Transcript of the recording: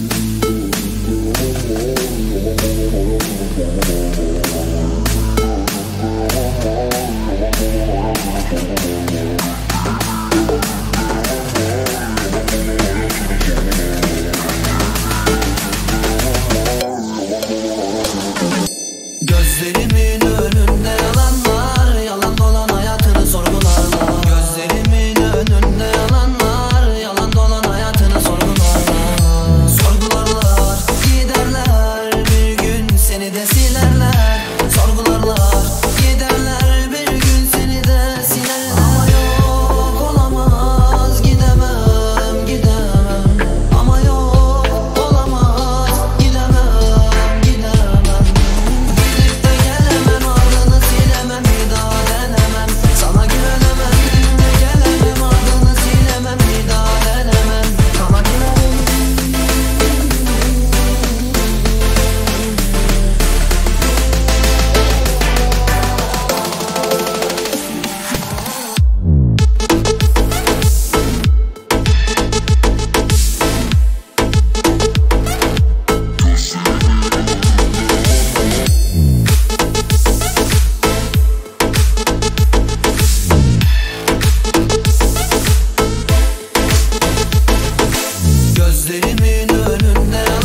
Gözlerimin önünde yalanlar, yalan dolan hayatını sorgularlar. Gözlerimin önünde yalanlar, yalan dolan hayatını sorgularlar. Sorgularlar, giderler, bir gün seni de silerler. Sorgularlar, giderler, bir gün seni de silerler. Ama yok olamaz, gidemem, gidemem. Ama yok olamaz, gidemem, gidemem. Gidip de gelemem, ardını silemem, bir daha denemem. Sana güvenemem, gidip de gelemem, ardını silemem, bir daha denemem. Sana güvenemem. Gözlerimin önünde